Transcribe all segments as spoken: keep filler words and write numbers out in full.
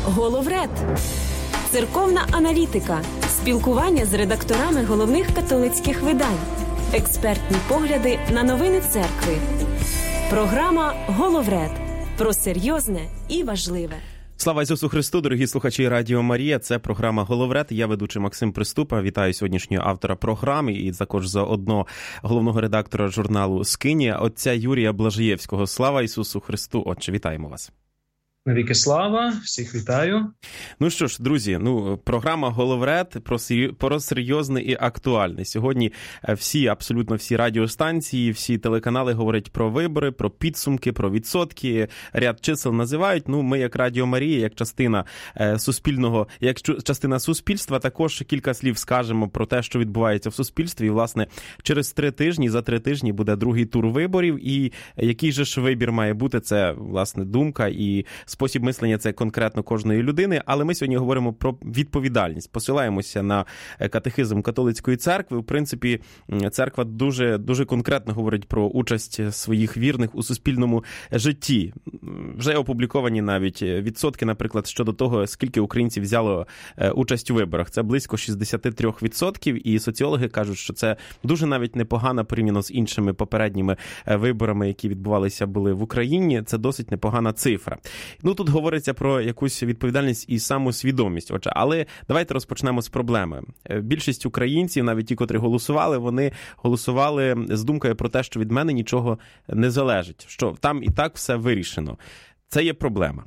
Головред. Церковна аналітика. Спілкування з редакторами головних католицьких видань. Експертні погляди на новини церкви. Програма «Головред». Про серйозне і важливе. Слава Ісусу Христу, дорогі слухачі Радіо Марія. Це програма «Головред». Я ведучий Максим Приступа. Вітаю сьогоднішнього автора програми і також заодно головного редактора журналу «Скинія», отця Юрія Блажаєвського. Слава Ісусу Христу. Отче, вітаємо вас. Навіки слава, всіх вітаю. Ну що ж, друзі, ну програма «Головред» про, про серйозне і актуальне. Сьогодні всі, абсолютно всі радіостанції, всі телеканали говорять про вибори, про підсумки, про відсотки, ряд чисел називають. Ну, ми як Радіо Марія, як частина е, суспільного, як частина суспільства, також кілька слів скажемо про те, що відбувається в суспільстві. І, власне, через три тижні, за три тижні буде другий тур виборів. І який же ж вибір має бути, це, власне, думка і спосіб мислення – це конкретно кожної людини, але ми сьогодні говоримо про відповідальність. Посилаємося на катехизм католицької церкви. В принципі, церква дуже, дуже конкретно говорить про участь своїх вірних у суспільному житті. Вже опубліковані навіть відсотки, наприклад, щодо того, скільки українців взяло участь у виборах. Це близько шістдесят три відсотки, і соціологи кажуть, що це дуже навіть непогано порівняно з іншими попередніми виборами, які відбувалися були в Україні. Це досить непогана цифра. Ну, тут говориться про якусь відповідальність і самосвідомість. Отже, але давайте розпочнемо з проблеми. Більшість українців, навіть ті, котрі голосували, вони голосували з думкою про те, що від мене нічого не залежить, що там і так все вирішено. Це є проблема.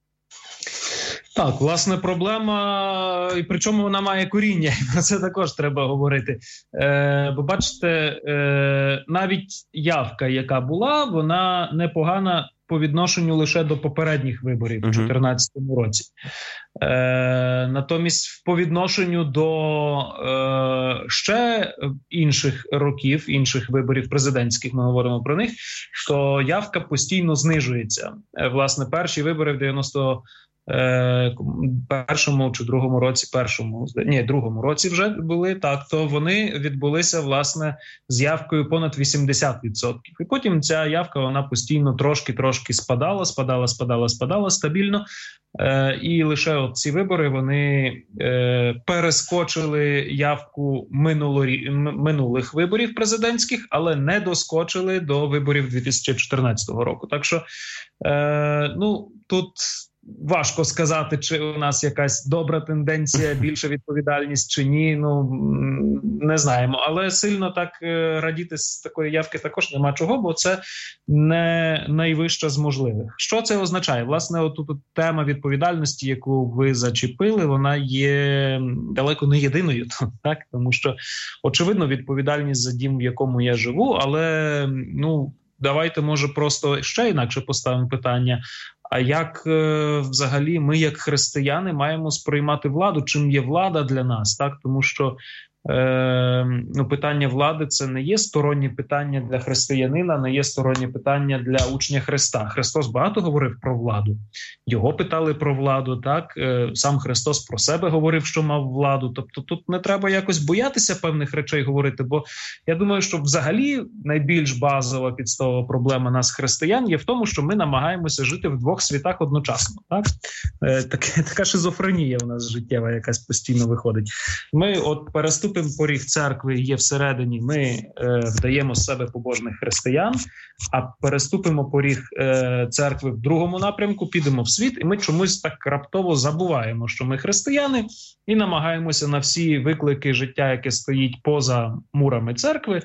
Так, власне, проблема, і причому вона має коріння, і про це також треба говорити. Е, бо бачите, е, навіть явка, яка була, вона непогана по відношенню лише до попередніх виборів у дві тисячі чотирнадцятому році. Е, натомість по відношенню до е, ще інших років, інших виборів президентських, ми говоримо про них, то явка постійно знижується. Е, власне, перші вибори в дев'яносто першому чи другому році, першому, ні, другому році вже були, так, то вони відбулися, власне, з явкою понад вісімдесят відсотків. І потім ця явка, вона постійно трошки-трошки спадала, спадала, спадала, спадала стабільно. Е, і лише от ці вибори, вони е, перескочили явку минулорі... минулих виборів президентських, але не доскочили до виборів дві тисячі чотирнадцятого року. Так що, е, ну, тут важко сказати, чи у нас якась добра тенденція, більша відповідальність чи ні, ну, не знаємо. Але сильно так радіти з такої явки також нема чого, бо це не найвища з можливих. Що це означає? Власне, отут тема відповідальності, яку ви зачепили, вона є далеко не єдиною, так? Тому що, очевидно, відповідальність за дім, в якому я живу, але, ну, давайте, може, просто ще інакше поставимо питання. А як е, взагалі ми, як християни, маємо сприймати владу? Чим є влада для нас? Так, тому що е, ну, питання влади – це не є стороннє питання для християнина, не є стороннє питання для учня Христа. Христос багато говорив про владу. Його питали про владу, так? Е, сам Христос про себе говорив, що мав владу. Тобто тут не треба якось боятися певних речей говорити, бо я думаю, що взагалі найбільш базова підставова проблема нас, християн, є в тому, що ми намагаємося жити в двох світах одночасно. Так? Е, так, така шизофренія у нас життєва якась постійно виходить. Ми от переступимо поріг церкви, є всередині, ми е, вдаємо з себе побожних християн, а переступимо поріг е, церкви в другому напрямку, підемо в світ, і ми чомусь так раптово забуваємо, що ми християни, і намагаємося на всі виклики життя, яке стоїть поза мурами церкви,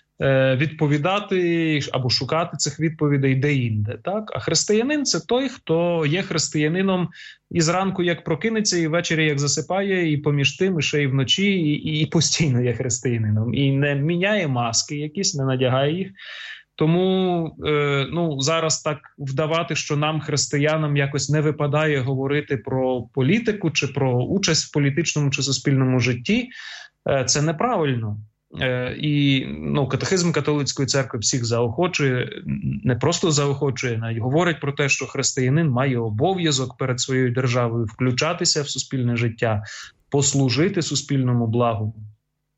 відповідати або шукати цих відповідей де-інде. Так? А християнин – це той, хто є християнином і зранку як прокинеться, і ввечері як засипає, і поміж тим, і ще й вночі, і, і постійно є християнином. І не міняє маски якісь, не надягає їх. Тому е, ну, зараз так вдавати, що нам, християнам, якось не випадає говорити про політику чи про участь в політичному чи суспільному житті, е, це неправильно. Е, і ну, катехизм католицької церкви всіх заохочує, не просто заохочує, навіть говорить про те, що християнин має обов'язок перед своєю державою включатися в суспільне життя, послужити суспільному благу.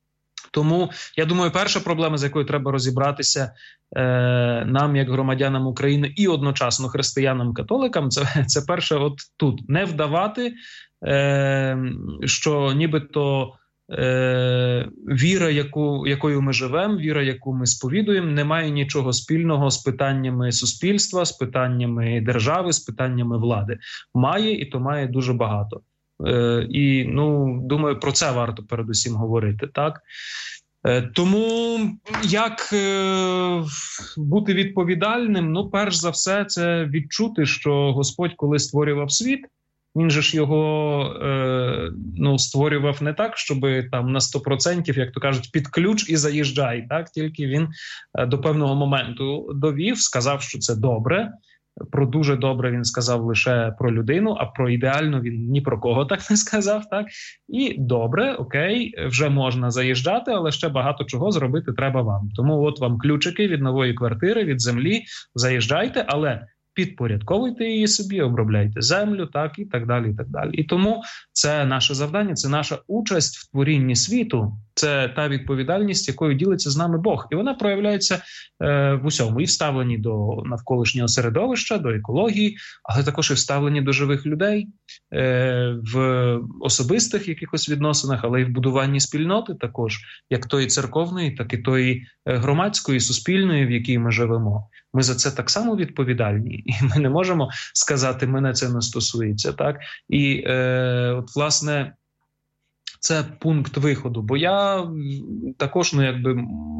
Тому, я думаю, перша проблема, з якою треба розібратися е, нам, як громадянам України, і одночасно християнам-католикам, це, це перше от тут. Не вдавати, е, що нібито е, віра, яку, якою ми живемо, віра, яку ми сповідуємо, не має нічого спільного з питаннями суспільства, з питаннями держави, з питаннями влади. Має, і то має дуже багато. Е, і, ну, думаю, про це варто передусім говорити, так? Е, тому як е, бути відповідальним? Ну, перш за все, це відчути, що Господь, коли створював світ, він же ж його е, ну, створював не так, щоб там на сто відсотків, як то кажуть, під ключ і заїжджай, так? Тільки він е, до певного моменту довів, сказав, що це добре. Про дуже добре він сказав лише про людину, а про ідеально він ні про кого так не сказав. Так? І добре, окей, вже можна заїжджати, але ще багато чого зробити треба вам. Тому от вам ключики від нової квартири, від землі, заїжджайте, але підпорядковуйте її собі, обробляйте землю, так, і так далі, і так далі. І тому це наше завдання, це наша участь в творінні світу, це та відповідальність, якою ділиться з нами Бог. І вона проявляється е, в усьому. І в ставленні до навколишнього середовища, до екології, але також і в ставленні до живих людей, е, в особистих якихось відносинах, але й в будуванні спільноти також, як тої церковної, так і тої громадської, суспільної, в якій ми живемо. Ми за це так само відповідальні, і ми не можемо сказати, мене це не стосується, так? І е, от, власне, це пункт виходу, бо я також, ну, якби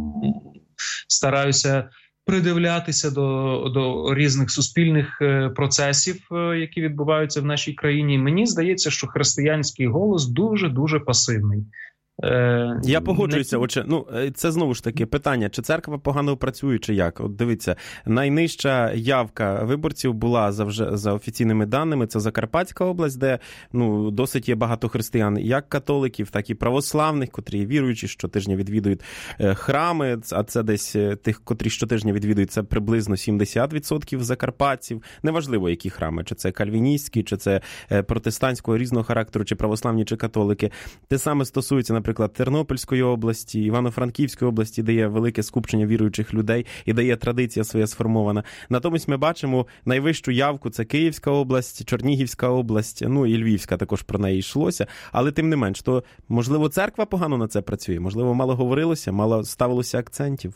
стараюся придивлятися до, до різних суспільних е, процесів, е, які відбуваються в нашій країні. Мені здається, що християнський голос дуже-дуже пасивний. Е, Я погоджуюся. Отже, ну, це знову ж таки питання, чи церква погано працює, чи як? От дивіться, найнижча явка виборців була за, вже, за офіційними даними, це Закарпатська область, де, ну, досить є багато християн, як католиків, так і православних, котрі віруючі, щотижня відвідують храми, а це десь тих, котрі щотижня відвідують, це приблизно сімдесят відсотків закарпатців. Неважливо, які храми, чи це кальвіністські, чи це протестантського різного характеру, чи православні, чи католики. Те саме стосується, наприклад, Тернопільської області, Івано-Франківської області, де є велике скупчення віруючих людей і де є традиція своя сформована. Натомість ми бачимо найвищу явку – це Київська область, Чернігівська область, ну і Львівська, також про неї йшлося. Але тим не менш, то, можливо, церква погано на це працює? Можливо, мало говорилося, мало ставилося акцентів?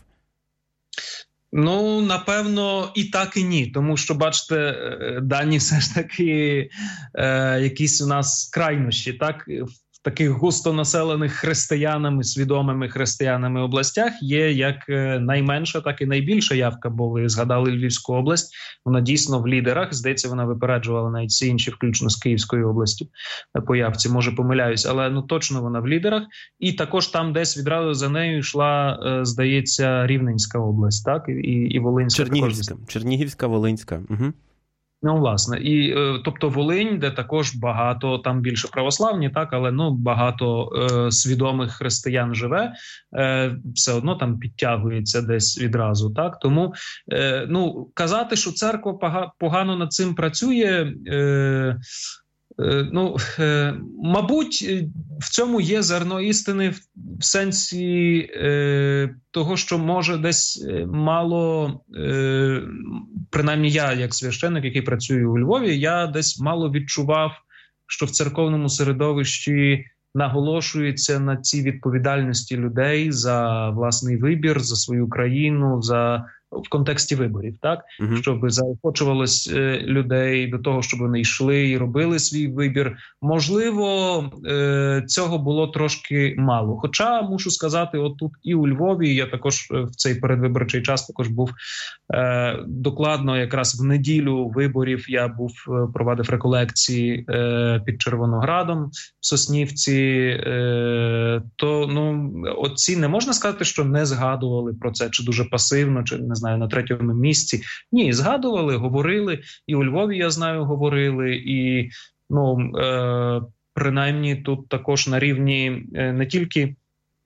Ну, напевно, і так, і ні. Тому що, бачите, дані все ж таки е, якісь у нас крайнощі, так? В таких густонаселених християнами, свідомими християнами областях є як найменша, так і найбільша явка, бо ви згадали Львівську область, вона дійсно в лідерах, здається, вона випереджувала навіть всі інші, включно з Київської області по явці, може помиляюсь, але ну точно вона в лідерах, і також там десь відразу за нею йшла, здається, Рівненська область, так, і, і Волинська. Чернігівська, Чернігівська, Волинська, угу. Ну, власне, і е, тобто Волинь, де також багато, там більше православні, так, але ну багато е, свідомих християн живе, е, все одно там підтягується десь відразу, так. Тому е, ну казати, що церква пога, погано над цим працює. Е, Ну, е, мабуть, в цьому є зерно істини в, в сенсі е, того, що може десь мало, е, принаймні я, як священник, який працює у Львові, я десь мало відчував, що в церковному середовищі наголошується на цій відповідальності людей за власний вибір, за свою країну, за в контексті виборів, так? Uh-huh. Щоб заохочувалось е, людей до того, щоб вони йшли і робили свій вибір. Можливо, е, цього було трошки мало. Хоча, мушу сказати, отут і у Львові, я також в цей передвиборчий час також був е, докладно, якраз в неділю виборів я був, провадив реколекції е, під Червоноградом в Соснівці. Е, то, ну, оці не можна сказати, що не згадували про це, чи дуже пасивно, чи не знаю, на третьому місці. Ні, згадували, говорили, і у Львові, я знаю, говорили, і, ну, е, принаймні тут також на рівні е, не тільки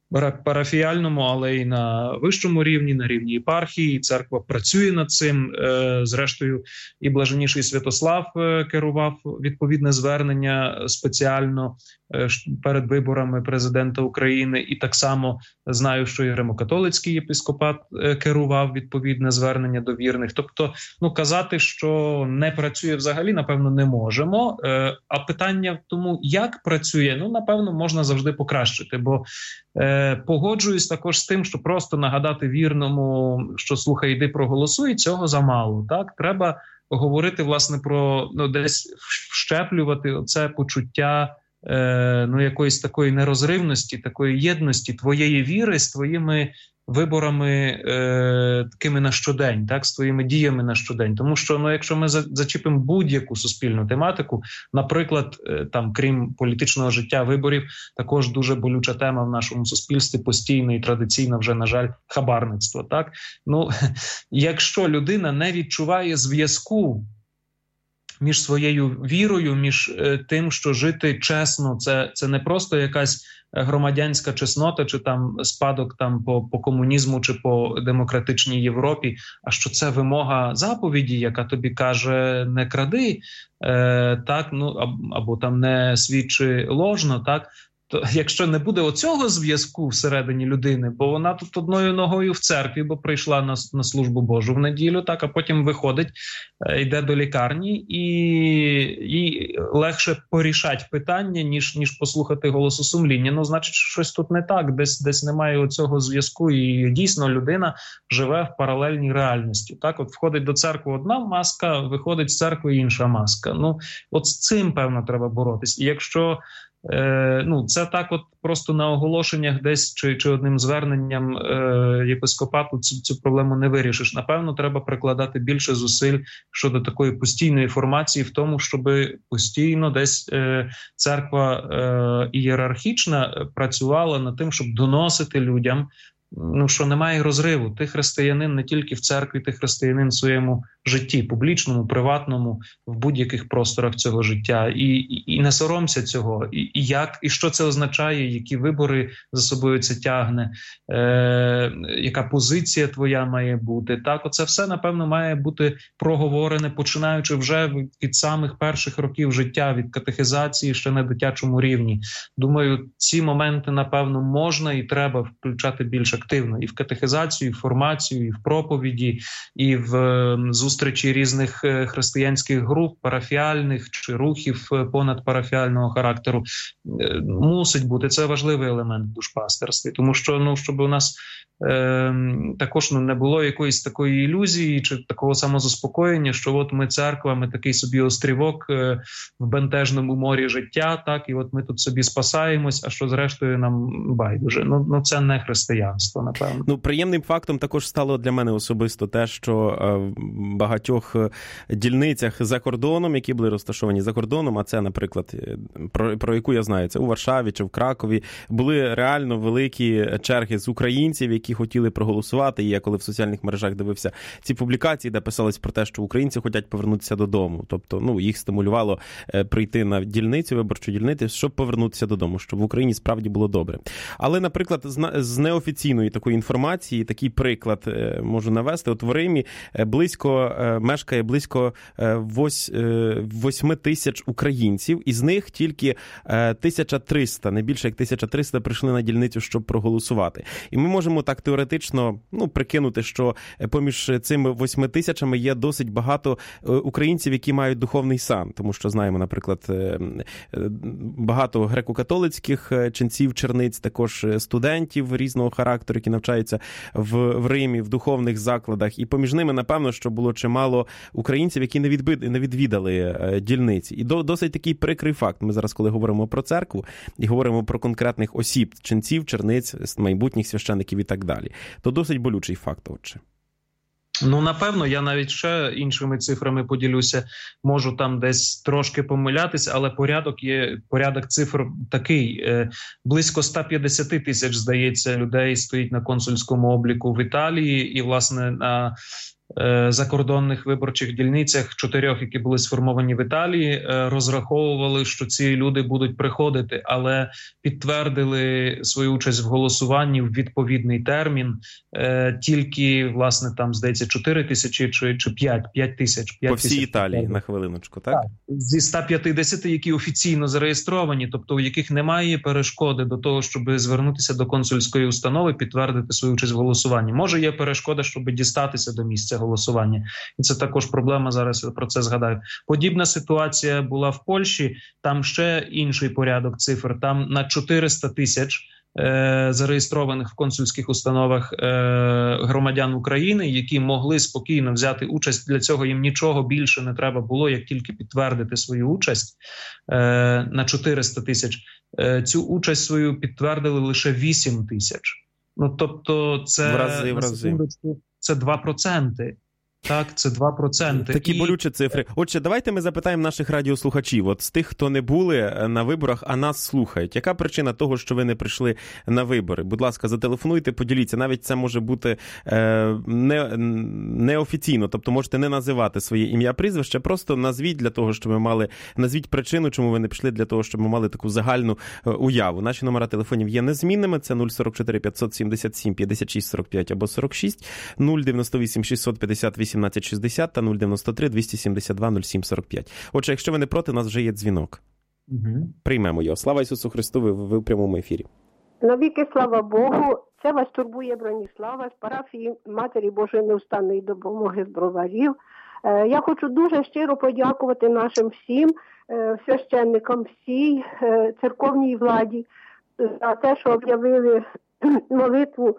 парафіяльному, але й на вищому рівні, на рівні єпархії. Церква працює над цим. Зрештою, і блаженніший Святослав керував відповідне звернення спеціально перед виборами президента України. І так само знаю, що і Римо-католицький єпископат керував відповідне звернення до вірних. Тобто, ну, казати, що не працює взагалі, напевно, не можемо. А питання в тому, як працює, ну, напевно, можна завжди покращити, бо Е, погоджуюсь також з тим, що просто нагадати вірному, що слухай, йди проголосуй, цього замало. Так, треба говорити, власне, про, ну, десь вщеплювати оце почуття е, ну, якоїсь такої нерозривності, такої єдності твоєї віри з твоїми виборами е, такими на щодень, так, з твоїми діями на щодень. Тому що, ну, якщо ми зачіпимо будь-яку суспільну тематику, наприклад, е, там, крім політичного життя, виборів, також дуже болюча тема в нашому суспільстві, постійно і традиційно вже, на жаль, хабарництво. Так? Ну, якщо людина не відчуває зв'язку між своєю вірою, між е, тим, що жити чесно, це, це не просто якась громадянська чеснота, чи там спадок там по, по комунізму, чи по демократичній Європі, а що це вимога заповіді, яка тобі каже не кради, е, так, ну, або, або там не свідчи ложно, так, то якщо не буде оцього зв'язку всередині людини, бо вона тут одною ногою в церкві, бо прийшла на, на службу Божу в неділю, так, а потім виходить, йде до лікарні, і їй легше порішати питання, ніж, ніж послухати голосу сумління. Ну, значить, щось тут не так, десь, десь немає оцього зв'язку, і дійсно людина живе в паралельній реальності. Так, от входить до церкви одна маска, виходить з церкви інша маска. Ну, от з цим, певно, треба боротись. І якщо Е, ну, це так от просто на оголошеннях десь чи, чи одним зверненням е, єпископату цю, цю проблему не вирішиш. Напевно, треба прикладати більше зусиль щодо такої постійної формації в тому, щоб постійно десь е, церква е, ієрархічна працювала над тим, щоб доносити людям, ну, що немає розриву. Ти християнин не тільки в церкві, ти християнин в своєму житті, публічному, приватному, в будь-яких просторах цього життя. І, і, і не соромся цього. І, і як, і що це означає, які вибори за собою це тягне, е, яка позиція твоя має бути. Так, оце все, напевно, має бути проговорене, починаючи вже від самих перших років життя, від катехизації ще на дитячому рівні. Думаю, ці моменти, напевно, можна і треба включати більш активно. І в катехизацію, і в формацію, і в проповіді, і в зустрічі зустрічі різних християнських груп, парафіальних чи рухів понадпарафіального характеру мусить бути. Це важливий елемент в душпастерстві, тому що, ну, щоб у нас е, також, ну, не було якоїсь такої ілюзії чи такого самозаспокоєння, що от ми церква, ми такий собі острівок е, в бентежному морі життя, так, і от ми тут собі спасаємось, а що зрештою нам байдуже. Ну, ну це не християнство, напевно. Ну, приємним фактом також стало для мене особисто те, що е, багатьох дільницях за кордоном, які були розташовані за кордоном, а це, наприклад, про, про яку я знаю, це у Варшаві чи в Кракові, були реально великі черги з українців, які хотіли проголосувати. І я коли в соціальних мережах дивився ці публікації, де писалось про те, що українці хочуть повернутися додому. Тобто, ну, їх стимулювало прийти на дільницю, виборчу дільницю, щоб повернутися додому, щоб в Україні справді було добре. Але, наприклад, з неофіційної такої інформації, такий приклад можу навести. От в Римі близько мешкає близько восьми тисяч українців, із них тільки тисяча триста, не більше як тисяча триста прийшли на дільницю, щоб проголосувати. І ми можемо так теоретично, ну, прикинути, що поміж цими восьми тисячами є досить багато українців, які мають духовний сан, тому що знаємо, наприклад, багато греко-католицьких ченців, черниць, також студентів різного характеру, які навчаються в, в Римі, в духовних закладах, і поміж ними, напевно, що було чимало українців, які не, відбид, не відвідали дільниці. І до, досить такий прикрий факт. Ми зараз, коли говоримо про церкву і говоримо про конкретних осіб, ченців, черниць, майбутніх священиків і так далі, то досить болючий факт, отже. Ну, напевно, я навіть ще іншими цифрами поділюся, можу там десь трошки помилятися, але порядок є, порядок цифр такий. Близько ста п'ятдесят тисяч, здається, людей стоїть на консульському обліку в Італії, і, власне, на закордонних виборчих дільницях, чотирьох, які були сформовані в Італії, розраховували, що ці люди будуть приходити, але підтвердили свою участь в голосуванні в відповідний термін тільки, власне, там, здається, чотири тисячі чи, чи п'ять, п'ять тисяч. По всій Італії, Італії, на хвилиночку, так? Так? Зі ста п'ятдесяти, які офіційно зареєстровані, тобто у яких немає перешкоди до того, щоб звернутися до консульської установи, підтвердити свою участь в голосуванні. Може, є перешкода, щоб дістатися до місця голосування. І це також проблема, зараз я про це згадаю. Подібна ситуація була в Польщі, там ще інший порядок цифр, там на чотириста тисяч е, зареєстрованих в консульських установах е, громадян України, які могли спокійно взяти участь. Для цього їм нічого більше не треба було, як тільки підтвердити свою участь е, на чотириста тисяч. Е, цю участь свою підтвердили лише вісім тисяч. Ну, тобто це, в рази, в рази. Це два проценти. Так, це два проценти. Такі і... болючі цифри. Отже, давайте ми запитаємо наших радіослухачів, от з тих, хто не були на виборах, а нас слухають. Яка причина того, що ви не прийшли на вибори? Будь ласка, зателефонуйте, поділіться. Навіть це може бути е, не, неофіційно, тобто можете не називати своє ім'я, прізвище, просто назвіть для того, щоб ми мали, назвіть причину, чому ви не прийшли, для того, щоб ми мали таку загальну уяву. Наші номера телефонів є незмінними, це нуль сорок чотири п'ятсот сімдесят сім п'ятдесят шість сорок п'ять або сорок шість, нуль дев'яносто вісім шістсот п'ятдесят вісім сімнадцять шістдесят та нуль дев'яносто три двісті сімдесят два нуль сім сорок п'ять. Отже, якщо ви не проти, у нас вже є дзвінок. Угу. Приймемо його. Слава Ісусу Христу, ви, ви в прямому ефірі. Навіки слава Богу. Це вас турбує Броніслава з парафії Матері Божої Неустанної Допомоги з Броварів. Я хочу дуже щиро подякувати нашим всім священникам, всій церковній владі за те, що об'явили молитву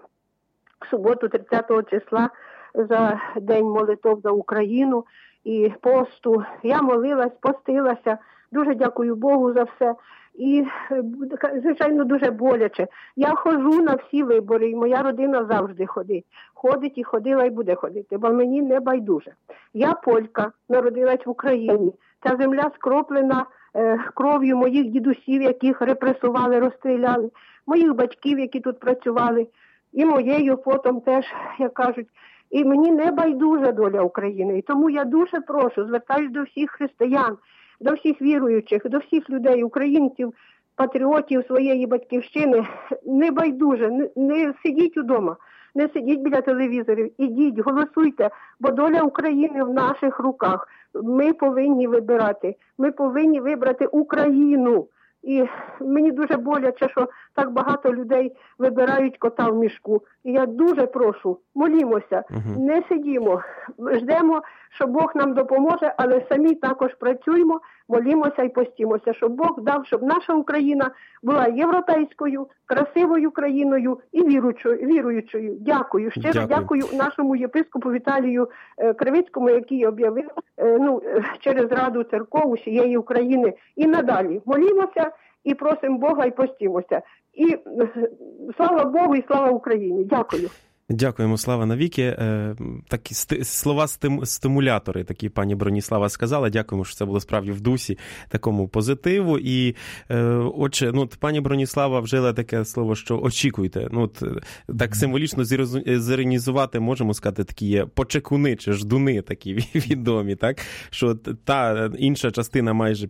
в суботу тридцятого числа за День молитов за Україну і посту. Я молилась, постилася. Дуже дякую Богу за все. І, звичайно, дуже боляче. Я ходжу на всі вибори, і моя родина завжди ходить. Ходить і ходила, і буде ходити, бо мені не байдуже. Я полька, народилась в Україні. Ця земля скроплена е, кров'ю моїх дідусів, яких репресували, розстріляли, моїх батьків, які тут працювали, і моєю потім теж, як кажуть. І мені не байдужа доля України. І тому я дуже прошу, звертаюсь до всіх християн, до всіх віруючих, до всіх людей, українців, патріотів своєї батьківщини, не байдуже, не, не сидіть удома, не сидіть біля телевізорів, ідіть, голосуйте, бо доля України в наших руках. Ми повинні вибирати, ми повинні вибрати Україну. І мені дуже боляче, що так багато людей вибирають кота в мішку. І я дуже прошу, молімося, угу. не сидімо, ждемо, що Бог нам допоможе, але самі також працюємо, молімося і постімося, щоб Бог дав, щоб наша Україна була європейською, красивою країною і віруючою. віруючою. Дякую. Щиро дякую. дякую нашому єпископу Віталію Кривицькому, який об'явив ну, через Раду церков усієї України. І надалі молімося і просимо Бога і постімося. І слава Богу і слава Україні. Дякую. Дякуємо, слава навіки. Такі слова стимулятори, такі пані Броніслава сказала. Дякуємо, що це було справді в дусі такому позитиву. І, отже, ну, пані Броніслава вжила таке слово, що очікуйте. Ну, так символічно зіронізувати, можемо сказати, такі є почекуни чи ждуни такі відомі, так? Що та інша частина, майже,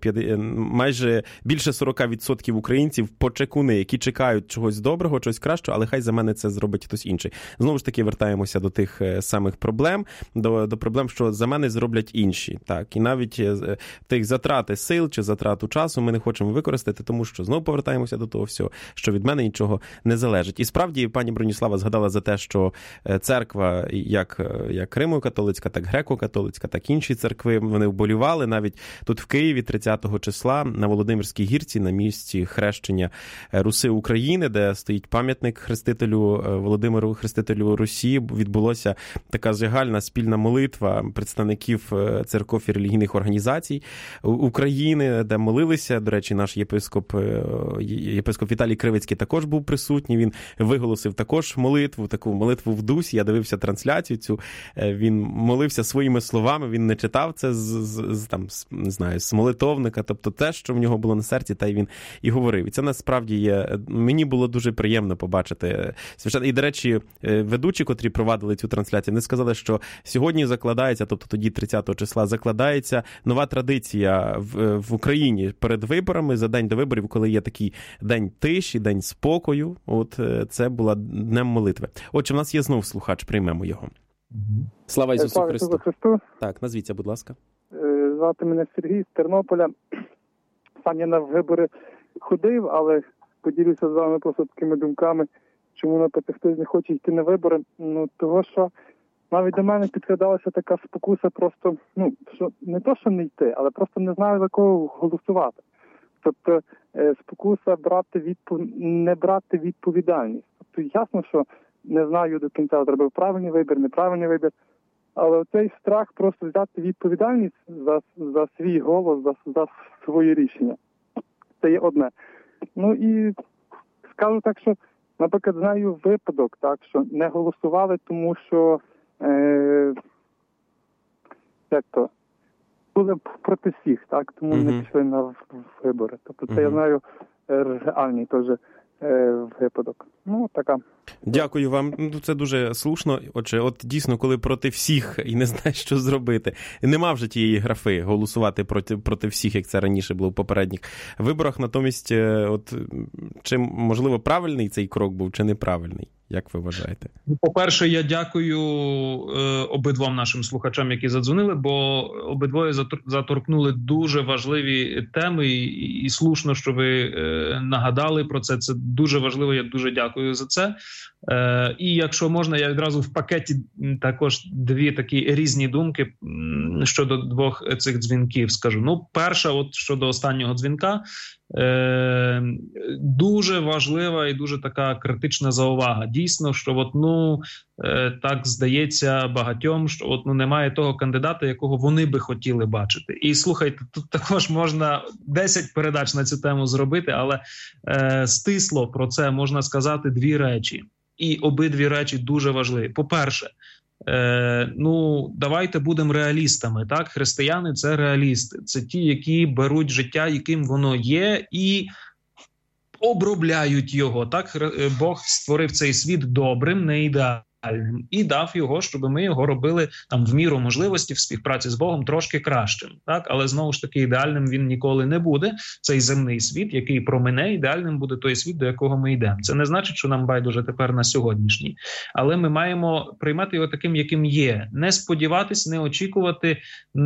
майже більше сорок відсотків українців почекуни, які чекають чогось доброго, чогось кращого, але хай за мене це зробить хтось інший. Знову ж таки, вертаємося до тих самих проблем, до, до проблем, що за мене зроблять інші. Так, і навіть тих затрати сил чи затрату часу ми не хочемо використати, тому що знову повертаємося до того всього, що від мене нічого не залежить. І справді, пані Броніслава згадала за те, що церква, як, як Римо-католицька, так греко-католицька, так інші церкви, вони вболівали навіть тут в Києві тридцятого числа на Володимирській гірці, на місці хрещення Руси України, де стоїть пам'ятник хрестителю Володимиру Хрестителю Росії, відбулася така загальна спільна молитва представників церков і релігійних організацій України, де молилися. До речі, наш єпископ, єпископ Віталій Кривицький також був присутній. Він виголосив також молитву, таку молитву в дусі. Я дивився трансляцію цю. Він молився своїми словами, він не читав це з, з, з там, не знаю, з молитовника, тобто те, що в нього було на серці, та й він і говорив. І це насправді є, мені було дуже приємно побачити священно. І, до речі, ведучі, котрі провадили цю трансляцію, вони сказали, що сьогодні закладається, тобто тоді тридцятого числа, закладається нова традиція в, в Україні перед виборами, за день до виборів, коли є такий день тиші, день спокою. От це була днем молитви. Отже, в нас є знов слухач, приймемо його. Слава Ісусу Слава Христу. Ісусу Христу. Так, назвіться, будь ласка. Звати мене Сергій з Тернополя. Сам я на вибори ходив, але поділюся з вами просто такими думками, чому, наприклад, хтось не хоче йти на вибори. Ну, того, що навіть до мене підкрадалася така спокуса просто, ну, що не то, що не йти, але просто не знаю, за кого голосувати. Тобто спокуса брати відпов... не брати відповідальність. Тобто ясно, що не знаю до кінця, зробив правильний вибір, неправильний вибір, але цей страх просто взяти відповідальність за, за свій голос, за, за своє рішення. Це є одне. Ну і скажу так, що, наприклад, знаю випадок, так, що не голосували, тому що е, як то, були проти всіх, так, тому mm-hmm. не пішли на вибори. Тобто це mm-hmm. я знаю реальний теж випадок. Ну, така. Дякую вам. Це дуже слушно. Отже, от дійсно, коли проти всіх і не знаєш, що зробити. Нема вже тієї графи голосувати проти, проти всіх, як це раніше було в попередніх виборах. Натомість, от, чи, можливо, правильний цей крок був, чи неправильний? Як ви вважаєте? По-перше, я дякую е, обидвом нашим слухачам, які задзвонили, бо обидвоє заторкнули дуже важливі теми, і, і слушно, що ви е, нагадали про це. Це дуже важливо, я дуже дякую за це. Е, і якщо можна, я відразу в пакеті також дві такі різні думки щодо двох цих дзвінків скажу. Ну, перша, от щодо останнього дзвінка, Е, дуже важлива і дуже така критична заувага. Дійсно, що от, ну, е, так здається багатьом, що от, ну, немає того кандидата, якого вони би хотіли бачити. І слухайте, тут також можна десять передач на цю тему зробити, але е, стисло про це можна сказати дві речі. І обидві речі дуже важливі. По-перше, Е, ну, давайте будемо реалістами, так? Християни – це реалісти. Це ті, які беруть життя, яким воно є, і обробляють його, так? Бог створив цей світ добрим, не ідеальним, і дав його, щоб ми його робили там в міру можливості в співпраці з Богом трошки кращим, так? Але знову ж таки ідеальним він ніколи не буде. Цей земний світ, який промине, ідеальним буде той світ, до якого ми йдемо. Це не значить, що нам байдуже тепер на сьогоднішній. Але ми маємо приймати його таким, яким є. Не сподіватись, не очікувати,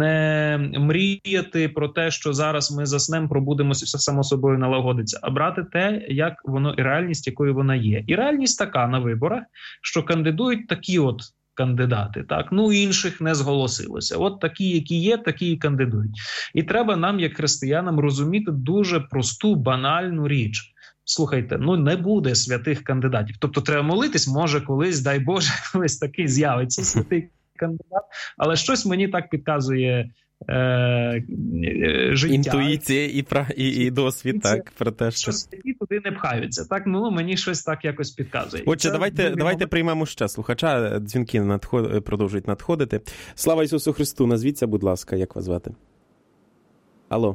не мріяти про те, що зараз ми заснемо, пробудемося, все само собою налагодиться, а брати те, як воно, і реальність, якою вона є. І реальність така на виборах, що кандидують такі от кандидати, так, ну інших не зголосилося. От такі, які є, такі і кандидують. І треба нам, як християнам, розуміти дуже просту, банальну річ. Слухайте, ну не буде святих кандидатів. Тобто треба молитись, може колись, дай Боже, колись такий з'явиться святий кандидат, але щось мені так підказує Е, життя. Інтуїція і, і, і досвід, і так, про те, що... що такі туди не пхаються. Так, ну, мені щось так якось підказує. Отже, давайте, давайте приймемо ще слухача. Дзвінки надход... продовжують надходити. Слава Ісусу Христу! Назвіться, будь ласка, як вас звати? Алло.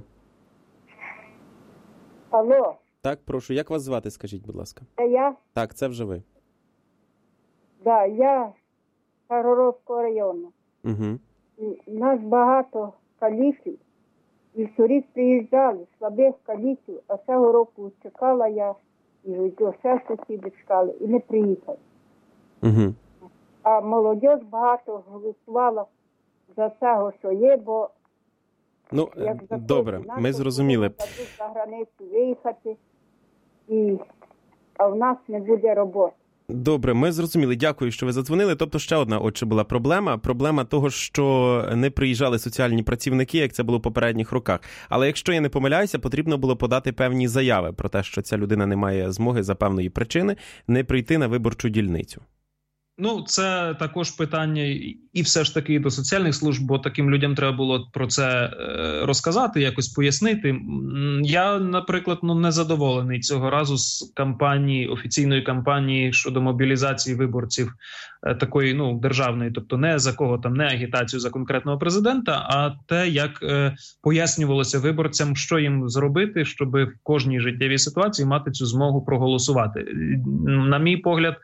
Алло. Так, прошу. Як вас звати, скажіть, будь ласка? Це я? Так, це вже ви. Да, я з Харгородського району. Угу. У нас багато каліфів, і торік приїжджали, слабих каліфів, а цього року чекала я, і все сусіди чекали, і не приїхали. Угу. А молодь багато голосувала за цього, що є, бо... Ну, добре, ми зрозуміли. За границю виїхати, і... а в нас не буде роботи. Добре, ми зрозуміли. Дякую, що ви задзвонили. Тобто ще одна, отже, була проблема. Проблема того, що не приїжджали соціальні працівники, як це було в попередніх роках. Але якщо я не помиляюся, потрібно було подати певні заяви про те, що ця людина не має змоги за певної причини не прийти на виборчу дільницю. Ну, це також питання і все ж таки до соціальних служб, бо таким людям треба було про це розказати, якось пояснити. Я, наприклад, ну, не задоволений цього разу з кампанії, офіційної кампанії щодо мобілізації виборців такої, ну, державної, тобто не за кого там, не агітацію за конкретного президента, а те, як е, пояснювалося виборцям, що їм зробити, щоб в кожній життєвій ситуації мати цю змогу проголосувати. На мій погляд,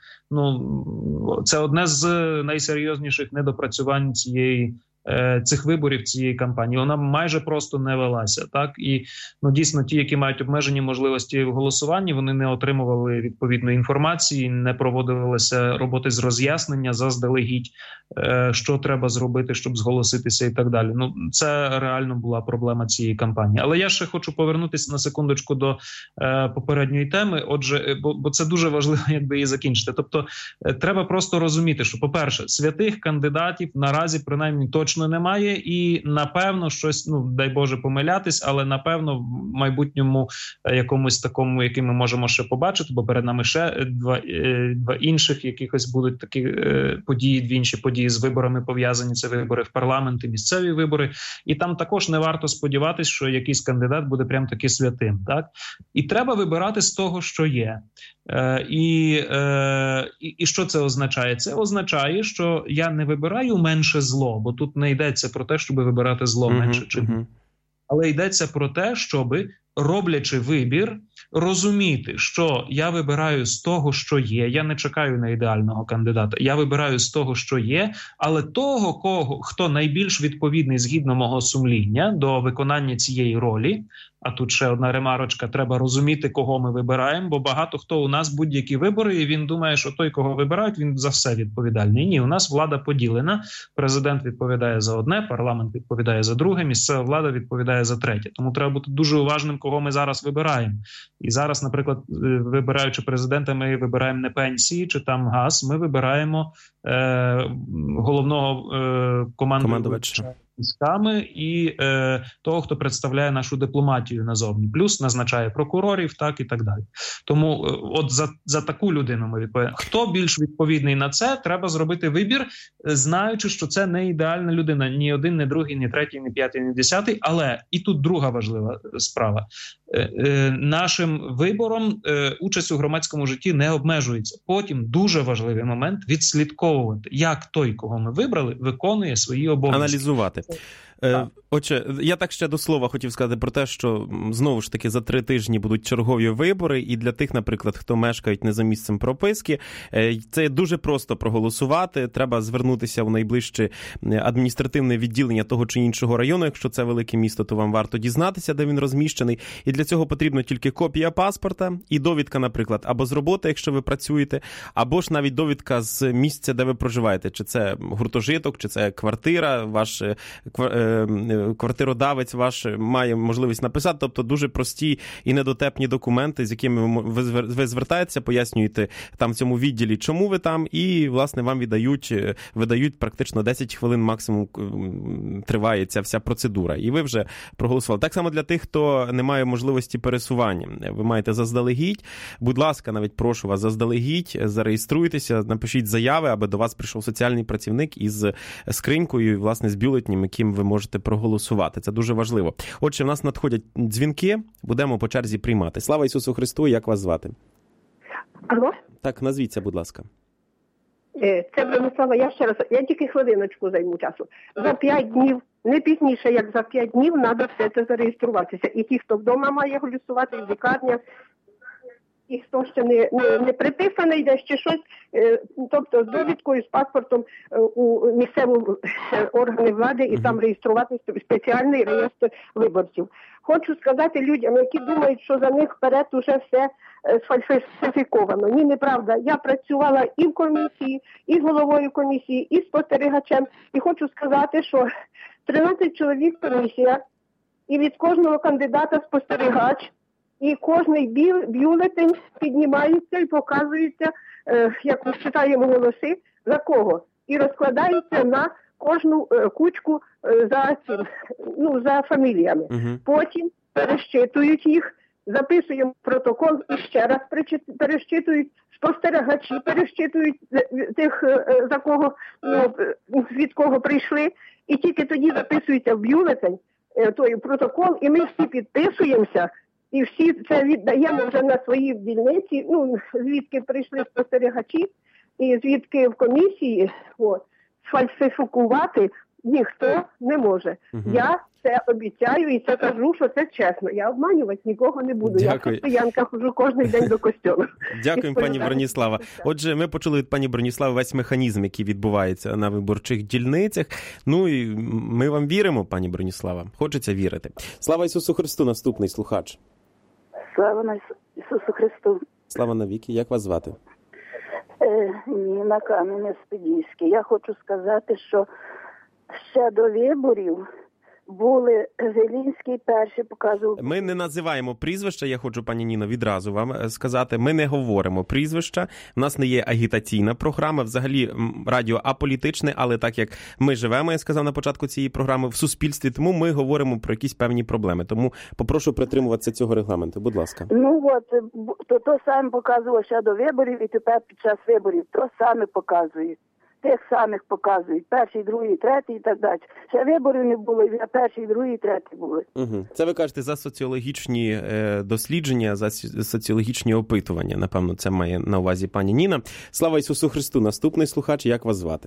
ну, це одне з найсерйозніших недопрацювань цієї цих виборів, цієї кампанії. Вона майже просто не велася. Так? І ну, дійсно ті, які мають обмежені можливості в голосуванні, вони не отримували відповідної інформації, не проводилися роботи з роз'яснення заздалегідь, що треба зробити, щоб зголоситися і так далі. Ну, це реально була проблема цієї кампанії. Але я ще хочу повернутися на секундочку до е, попередньої теми. Отже, бо, бо це дуже важливо, якби її закінчити. Тобто, е, треба просто розуміти, що, по-перше, святих кандидатів наразі, принаймні, точно немає, і напевно щось, ну дай Боже помилятись, але напевно в майбутньому якомусь такому, який ми можемо ще побачити, бо перед нами ще два, два інших якихось будуть такі е, події, дві інші події з виборами пов'язані. Це вибори в парламент і місцеві вибори. І там також не варто сподіватися, що якийсь кандидат буде прям таки святим. Так? І треба вибирати з того, що є. Е, і, е, і, і що це означає? Це означає, що я не вибираю менше зло, бо тут не йдеться про те, щоб вибирати зло uh-huh, менше чи uh-huh. але йдеться про те, щоб, роблячи вибір, розуміти, що я вибираю з того, що є. Я не чекаю на ідеального кандидата. Я вибираю з того, що є, але того, кого, хто найбільш відповідний згідно мого сумління до виконання цієї ролі. А тут ще одна ремарочка, треба розуміти, кого ми вибираємо, бо багато хто у нас будь-які вибори, і він думає, що той, кого вибирають, він за все відповідальний. Ні, у нас влада поділена, президент відповідає за одне, парламент відповідає за друге, місцева влада відповідає за третє. Тому треба бути дуже уважним, кого ми зараз вибираємо. І зараз, наприклад, вибираючи президента, ми вибираємо не пенсії чи там газ, ми вибираємо е, головного е, командувача військами і е, того, хто представляє нашу дипломатію назовні. Плюс назначає прокурорів, так і так далі. Тому е, от за, за таку людину ми відповідаємо. Хто більш відповідний на це, треба зробити вибір, знаючи, що це не ідеальна людина. Ні один, ні другий, ні третій, ні п'ятий, ні десятий. Але і тут друга важлива справа. Е, е, нашим вибором е, участь у громадському житті не обмежується. Потім дуже важливий момент відслідковувати, як той, кого ми вибрали, виконує свої обов'язки. Аналізувати. Так. Отже, я так ще до слова хотів сказати про те, що знову ж таки за три тижні будуть чергові вибори, і для тих, наприклад, хто мешкають не за місцем прописки, це дуже просто проголосувати. Треба звернутися в найближче адміністративне відділення того чи іншого району. Якщо це велике місто, то вам варто дізнатися, де він розміщений. І для цього потрібно тільки копія паспорта і довідка, наприклад, або з роботи, якщо ви працюєте, або ж навіть довідка з місця, де ви проживаєте. Чи це гуртожиток, чи це квартира, ваш квартиродавець ваш має можливість написати, тобто дуже прості і недотепні документи, з якими ви звертаєтеся, пояснюєте там в цьому відділі, чому ви там, і, власне, вам віддають, видають практично десять хвилин максимум триває ця вся процедура. І ви вже проголосували. Так само для тих, хто не має можливості пересування. Ви маєте заздалегідь. Будь ласка, навіть прошу вас, заздалегідь, зареєструйтеся, напишіть заяви, аби до вас прийшов соціальний працівник із скринькою, власне, з бюлетнем, яким ви можете проголосувати. Це дуже важливо. Отже, в нас надходять дзвінки, будемо по черзі приймати. Слава Ісусу Христу, як вас звати? Алло? Так, назвіться, будь ласка. Це Бронислава, я ще раз, я тільки хвилиночку займу часу. За п'ять днів, не пізніше, як за п'ять днів, треба все це зареєструватися. І ті, хто вдома має голосувати, в лікарнях, і хто ще не, не, не приписаний, де ще щось, е, тобто з довідкою, з паспортом е, у місцеві органи влади і там реєструватися в спеціальний реєстр виборців. Хочу сказати людям, які думають, що за них вперед уже все е, сфальсифіковано. Ні, неправда. Я працювала і в комісії, і з головою комісії, і спостерігачем. І хочу сказати, що тринадцять чоловік комісія, і від кожного кандидата спостерігач, і кожний бюлетень піднімається і показується, е, як ми читаємо голоси, за кого. І розкладається на кожну е, кучку е, за, ну, за фаміліями. Uh-huh. Потім перещитують їх, записуємо протокол і ще раз перещитують спостерігачі, перещитують тих, е, за кого, ну, від кого прийшли. І тільки тоді записується в бюлетень е, той протокол, і ми всі підписуємося. І всі це віддаємо вже на свої дільниці, ну, звідки прийшли спостерігачі. і звідки в комісії от, сфальсифікувати ніхто не може. Угу. Я це обіцяю і це кажу, що це чесно. Я обманювати нікого не буду. Дякую. Я християнка, ходжу кожен день до костьолу. Дякуємо, пані Броніслава. Отже, ми почули від пані Броніслави весь механізм, який відбувається на виборчих дільницях. Ну і ми вам віримо, пані Броніслава. Хочеться вірити. Слава Ісусу Христу, наступний слухач. Слава на Ісусу Христу. Слава навіки. Як вас звати? Е, Ніна Кам'янець-Подільський. Я хочу сказати, що ще до виборів були Зелінський перший показував. Ми не називаємо прізвища, я хочу, пані Ніно, відразу вам сказати. Ми не говоримо прізвища, в нас не є агітаційна програма, взагалі радіо аполітичне, але так як ми живемо, я сказав на початку цієї програми, в суспільстві, тому ми говоримо про якісь певні проблеми. Тому попрошу притримуватися цього регламенту, будь ласка. Ну от, то, то саме показувало ще до виборів і тепер під час виборів то саме показує. Тих самих показують. Перший, другий, третій і так далі. Ще виборів не було, а перший, другий, третій були. Угу. Це ви кажете за соціологічні е, дослідження, за соціологічні опитування. Напевно, це має на увазі пані Ніна. Слава Ісусу Христу. Наступний слухач, як вас звати?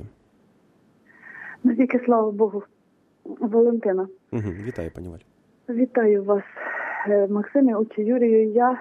Навіки слава Богу. Валентина. Угу. Вітаю, пані Валю. Вітаю вас, Максиме, отче Юрію. Я,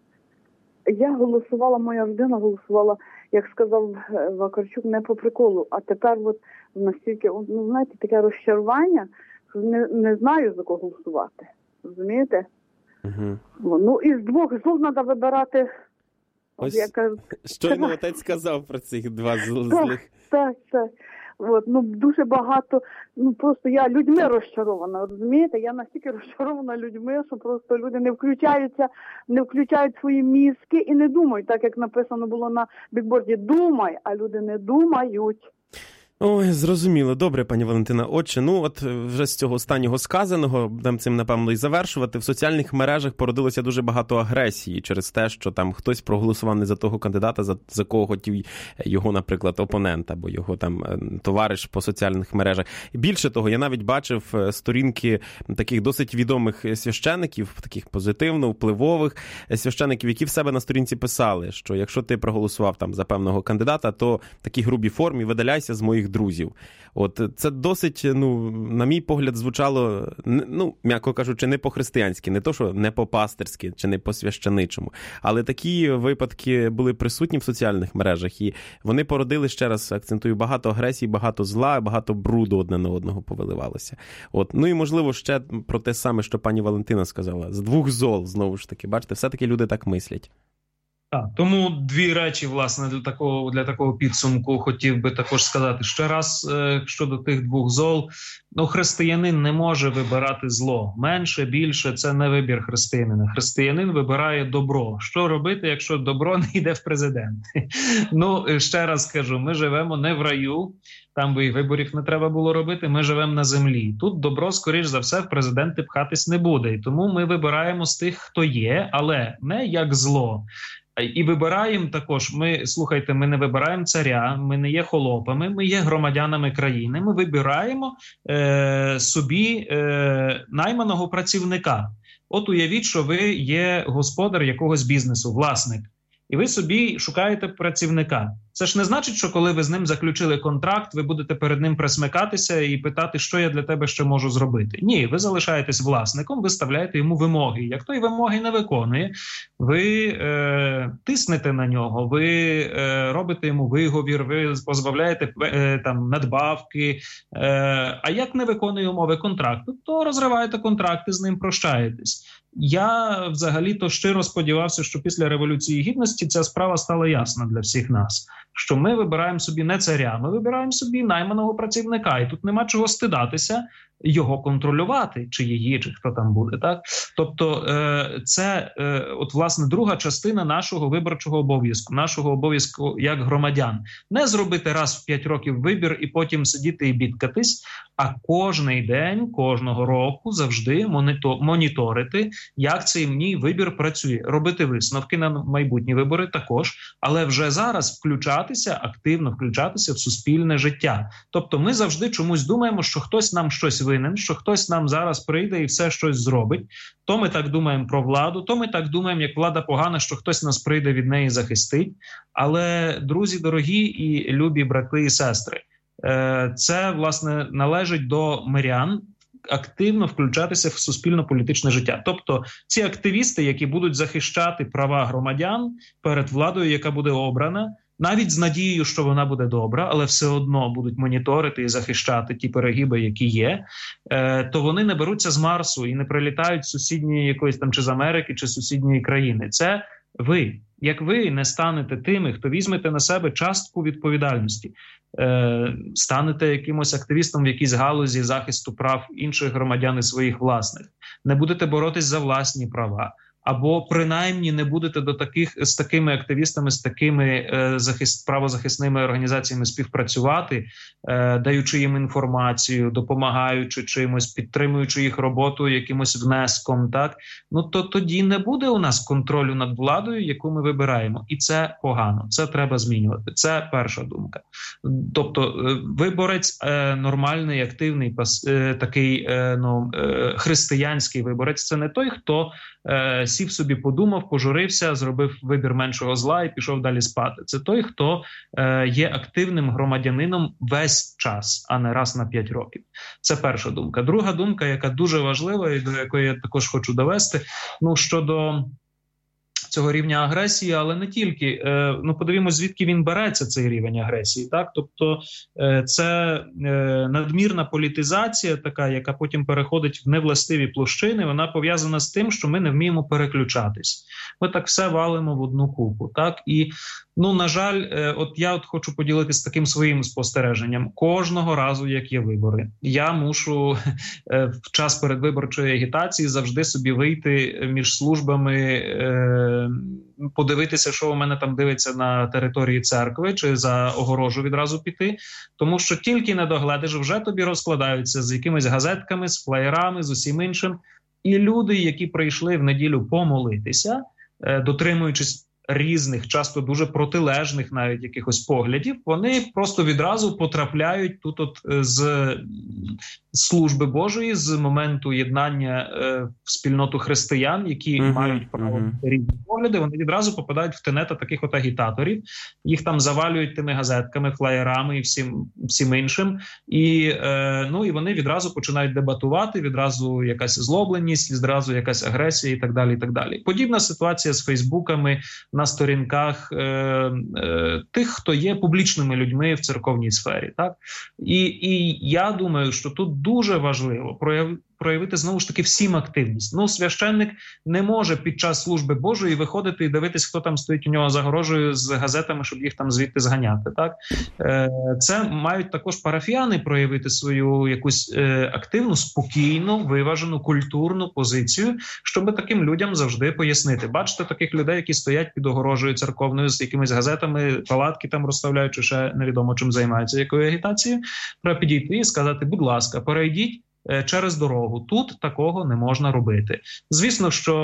я голосувала, моя родина голосувала, як сказав Вакарчук, не по приколу. А тепер от настільки, ну, знаєте, таке розчарування, що не, не знаю, за кого голосувати. Розумієте? Угу. Ну, із двох зол треба вибирати. Ось, яка... щойно отець сказав про цих два злих. Так, так, так. От, ну, дуже багато, ну, просто я людьми розчарована, розумієте? Я настільки розчарована людьми, що просто люди не включаються, не включають свої мізки і не думають, так як написано було на бікборді, думай, а люди не думають. Ой, зрозуміло. Добре, пані Валентина. Отже, ну от вже з цього останнього сказаного, будемо цим, напевно, і завершувати. В соціальних мережах породилося дуже багато агресії через те, що там хтось проголосував не за того кандидата, за, за кого хотів його, наприклад, опонент або його там товариш по соціальних мережах. Більше того, я навіть бачив сторінки таких досить відомих священиків, таких позитивно, впливових священиків, які в себе на сторінці писали, що якщо ти проголосував там за певного кандидата, то в такій грубій формі видаляйся з моїх друзів. От це досить, ну, на мій погляд, звучало, ну, м'яко кажучи, не по-християнськи, не то, що не по-пастирськи чи не по-священичому. Але такі випадки були присутні в соціальних мережах, і вони породили, ще раз акцентую, багато агресії, багато зла, багато бруду одне на одного повиливалося. От. Ну і, можливо, ще про те саме, що пані Валентина сказала. З двох зол, знову ж таки. Бачите, все-таки люди так мислять. Так, тому дві речі, власне, для такого, для такого підсумку хотів би також сказати ще раз е, щодо тих двох зол. Ну, християнин не може вибирати зло. Менше, більше – це не вибір християнина. Християнин вибирає добро. Що робити, якщо добро не йде в президенти? Ну, ще раз кажу, ми живемо не в раю, там би і виборів не треба було робити, ми живемо на землі. Тут добро, скоріш за все, в президенти пхатись не буде. І тому ми вибираємо з тих, хто є, але не як зло. І вибираємо також, ми, слухайте, ми не вибираємо царя, ми не є холопами, ми є громадянами країни, ми вибираємо е, собі е, найманого працівника. От уявіть, що ви є господар якогось бізнесу, власник, і ви собі шукаєте працівника. Це ж не значить, що коли ви з ним заключили контракт, ви будете перед ним присмикатися і питати, що я для тебе ще можу зробити. Ні, ви залишаєтесь власником, ви ставляєте йому вимоги. Як той вимоги не виконує, ви е, тиснете на нього, ви е, робите йому виговір, ви позбавляєте е, там надбавки. Е, а як не виконує умови контракту, то розриваєте контракти, з ним прощаєтесь. Я взагалі-то щиро сподівався, що після Революції Гідності ця справа стала ясна для всіх нас. Що ми вибираємо собі не царя, ми вибираємо собі найманого працівника. І тут нема чого стидатися його контролювати, чи її, чи хто там буде. Так? Тобто це, от, власне, друга частина нашого виборчого обов'язку, нашого обов'язку як громадян. Не зробити раз в п'ять років вибір і потім сидіти і бідкатись, а кожний день, кожного року завжди моніторити як цей мій вибір працює. Робити висновки на майбутні вибори також, але вже зараз включатися, активно включатися в суспільне життя. Тобто ми завжди чомусь думаємо, що хтось нам щось винен, що хтось нам зараз прийде і все щось зробить. То ми так думаємо про владу, то ми так думаємо, як влада погана, що хтось нас прийде від неї захистить. Але, друзі дорогі і любі брати і сестри, це, власне, належить до мирян активно включатися в суспільно-політичне життя. Тобто ці активісти, які будуть захищати права громадян перед владою, яка буде обрана, навіть з надією, що вона буде добра, але все одно будуть моніторити і захищати ті перегиби, які є, то вони не беруться з Марсу і не прилітають з сусідньої якоїсь там чи з Америки, чи сусідньої країни. Це ви. Як ви не станете тими, хто візьмете на себе частку відповідальності, е, станете якимось активістом в якійсь галузі захисту прав інших громадян і своїх власних, не будете боротись за власні права, або принаймні не будете до таких з такими активістами, з такими е, захист, правозахисними організаціями співпрацювати, е, даючи їм інформацію, допомагаючи чимось, підтримуючи їх роботу якимось внеском, так, ну то тоді не буде у нас контролю над владою, яку ми вибираємо. І це погано, це треба змінювати. Це перша думка. Тобто виборець е, нормальний, активний, пас, е, такий е, ну, е, християнський виборець, це не той, хто е, сів собі, подумав, пожурився, зробив вибір меншого зла і пішов далі спати. Це той, хто е, є активним громадянином весь час, а не раз на п'ять років. Це перша думка. Друга думка, яка дуже важлива і до якої я також хочу довести, ну, щодо цього рівня агресії, але не тільки. Е, ну, подивімось, звідки він береться, цей рівень агресії. Так? Тобто е, це е, надмірна політизація така, яка потім переходить в невластиві площини, вона пов'язана з тим, що ми не вміємо переключатись. Ми так все валимо в одну купу. Так? І, ну, на жаль, е, от я от хочу поділитися таким своїм спостереженням. Кожного разу, як є вибори, я мушу е, в час передвиборчої агітації завжди собі вийти між службами, е, подивитися, що у мене там дивиться на території церкви, чи за огорожу відразу піти, тому що тільки не догледиш, вже тобі розкладаються з якимись газетками, з флаєрами, з усім іншим. І люди, які прийшли в неділю помолитися, дотримуючись різних, часто дуже протилежних навіть якихось поглядів, вони просто відразу потрапляють тут от з служби Божої, з моменту єднання е, в спільноту християн, які uh-huh, мають право uh-huh. на різні погляди, вони відразу попадають в тенета таких от агітаторів, їх там завалюють тими газетками, флаєрами і всім, всім іншим, і, е, ну, і вони відразу починають дебатувати, відразу якась злобленість, відразу якась агресія і так далі, і так далі. Подібна ситуація з фейсбуками на сторінках е, е, тих, хто є публічними людьми в церковній сфері. Так? І, і я думаю, що тут дуже важливо прояв, проявити, знову ж таки, всім активність. Ну, священник не може під час служби Божої виходити і дивитись, хто там стоїть у нього за огорожею з газетами, щоб їх там звідти зганяти. Так? Е, це мають також парафіяни проявити свою якусь е, активну, спокійну, виважену, культурну позицію, щоб таким людям завжди пояснити. Бачите таких людей, які стоять під огорожею церковною з якимись газетами, палатки там розставляють, чи ще невідомо чим займаються, якою агітацією, треба підійти і сказати, будь ласка, перейдіть через дорогу. Тут такого не можна робити. Звісно, що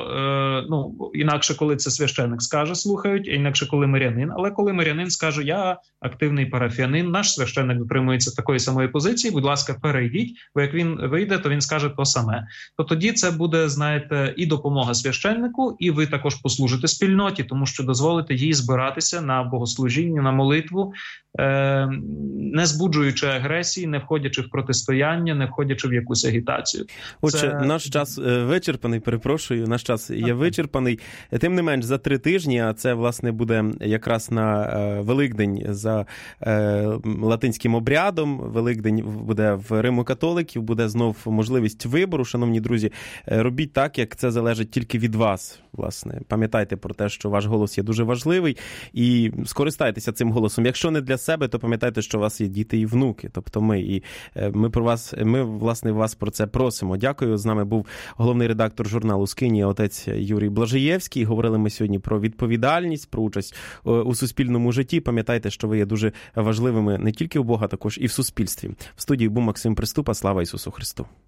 е, ну, інакше, коли це священник скаже, слухають, інакше, коли мирянин. Але коли мирянин скаже, я активний парафіянин, наш священник дотримується такої самої позиції, будь ласка, перейдіть, бо як він вийде, то він скаже то саме. То тоді це буде, знаєте, і допомога священнику, і ви також послужите спільноті, тому що дозволите їй збиратися на богослужіння, на молитву, е, не збуджуючи агресії, не входячи в протистояння, не входячи в якусь агітацію. Отже, це... наш час вичерпаний, перепрошую, наш час є вичерпаний. Тим не менш, за три тижні, а це, власне, буде якраз на Великдень за латинським обрядом, Великдень буде в Римо-католиків, буде знов можливість вибору. Шановні друзі, робіть так, як це залежить тільки від вас, власне. Пам'ятайте про те, що ваш голос є дуже важливий, і скористайтеся цим голосом. Якщо не для себе, то пам'ятайте, що у вас є діти і внуки, тобто ми. І ми про вас, ми, власне, вас про це просимо. Дякую. З нами був головний редактор журналу «Скинія», отець Юрій Блажиєвський. Говорили ми сьогодні про відповідальність, про участь у суспільному житті. Пам'ятайте, що ви є дуже важливими не тільки у Бога, також і в суспільстві. В студії був Максим Приступа. Слава Ісусу Христу!